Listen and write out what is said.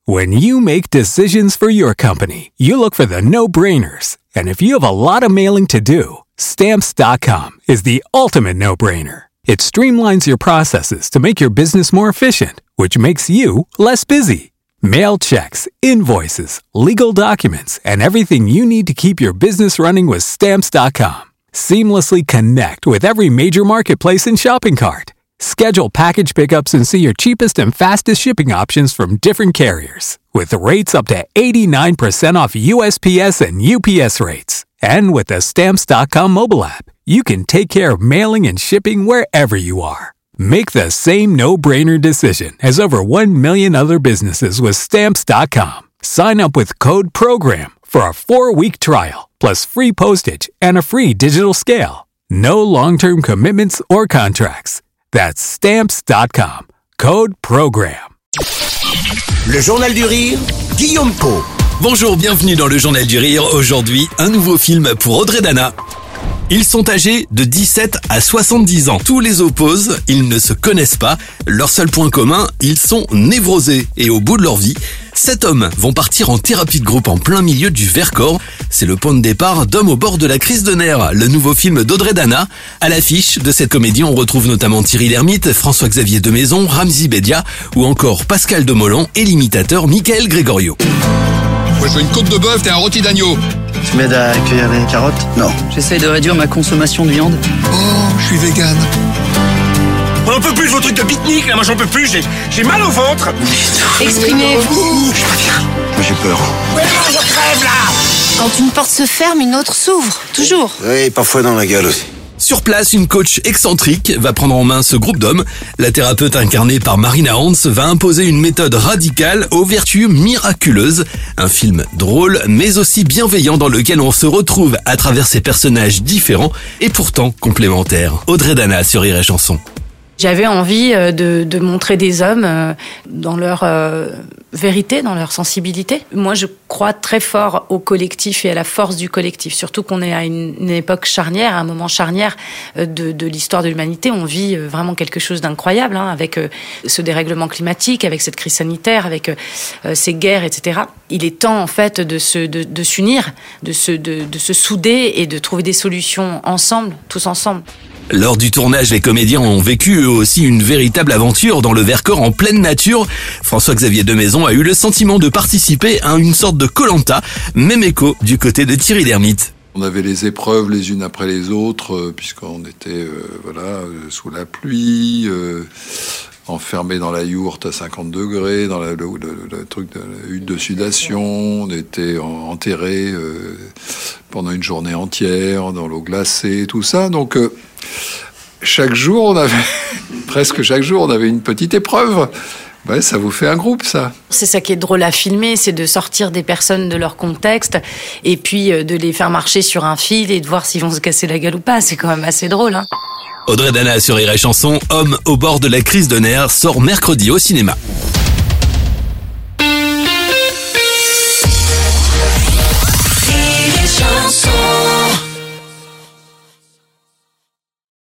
When you make decisions for your company, you look for the no-brainers. And if you have a lot of mailing to do, Stamps.com is the ultimate no-brainer. It streamlines your processes to make your business more efficient, which makes you less busy. Mail checks, invoices, legal documents, and everything you need to keep your business running with Stamps.com. Seamlessly connect with every major marketplace and shopping cart. Schedule package pickups and see your cheapest and fastest shipping options from different carriers, with rates up to 89% off USPS and UPS rates. And with the Stamps.com mobile app, you can take care of mailing and shipping wherever you are. Make the same no-brainer decision as over 1 million other businesses with Stamps.com. Sign up with code PROGRAM for a 4-week trial, plus free postage and a free digital scale. No long-term commitments or contracts. That's Stamps.com. Code PROGRAM. Le Journal du Rire, Guillaume Pau. Bonjour, bienvenue dans le Journal du Rire. Aujourd'hui, un nouveau film pour Audrey Dana. Ils sont âgés de 17 à 70 ans. Tous les opposent, ils ne se connaissent pas. Leur seul point commun, ils sont névrosés. Et au bout de leur vie, 7 hommes vont partir en thérapie de groupe en plein milieu du Vercors. C'est le point de départ d'Hommes au bord de la crise de nerfs, le nouveau film d'Audrey Dana. À l'affiche de cette comédie, on retrouve notamment Thierry Lhermitte, François-Xavier de Maison, Ramzy Bedia ou encore Pascal Demolon et l'imitateur Michael Gregorio. Moi je veux une côte de bœuf et un rôti d'agneau. Tu m'aides à cueillir les carottes? Non. J'essaye de réduire ma consommation de viande. Oh, je suis vegan. On n'en peut plus de vos trucs de pique-nique, là, moi j'en peux plus, j'ai mal au ventre. Exprimez-vous. Je préviens. Moi j'ai peur. Ouais, je crève là. Quand une porte se ferme, une autre s'ouvre. Toujours. Oui, parfois dans la gueule aussi. Sur place, une coach excentrique va prendre en main ce groupe d'hommes. La thérapeute incarnée par Marina Hans va imposer une méthode radicale aux vertus miraculeuses. Un film drôle, mais aussi bienveillant dans lequel on se retrouve à travers ces personnages différents et pourtant complémentaires. Audrey Dana sur Rire et Chanson. J'avais envie de montrer des hommes dans leur vérité, dans leur sensibilité. Moi, je crois très fort au collectif et à la force du collectif. Surtout qu'on est à une époque charnière, à un moment charnière de l'histoire de l'humanité. On vit vraiment quelque chose d'incroyable, avec ce dérèglement climatique, avec cette crise sanitaire, avec ces guerres, etc. Il est temps, en fait, de s'unir, de se souder et de trouver des solutions ensemble, tous ensemble. Lors du tournage, les comédiens ont vécu eux aussi une véritable aventure dans le Vercors en pleine nature. François-Xavier de Maison a eu le sentiment de participer à une sorte de Koh-Lanta, même écho du côté de Thierry Lhermitte. On avait les épreuves les unes après les autres, puisqu'on était sous la pluie, enfermés dans la yourte à 50 degrés, dans le truc de la hutte de sudation. On était enterrés pendant une journée entière dans l'eau glacée, tout ça. Donc chaque jour, presque chaque jour, on avait une petite épreuve. Ouais, ça vous fait un groupe, ça. C'est ça qui est drôle à filmer, c'est de sortir des personnes de leur contexte et puis de les faire marcher sur un fil et de voir s'ils vont se casser la gueule ou pas. C'est quand même assez drôle, Audrey Dana sur Rire et Chanson, Homme au bord de la crise de nerfs, sort mercredi au cinéma.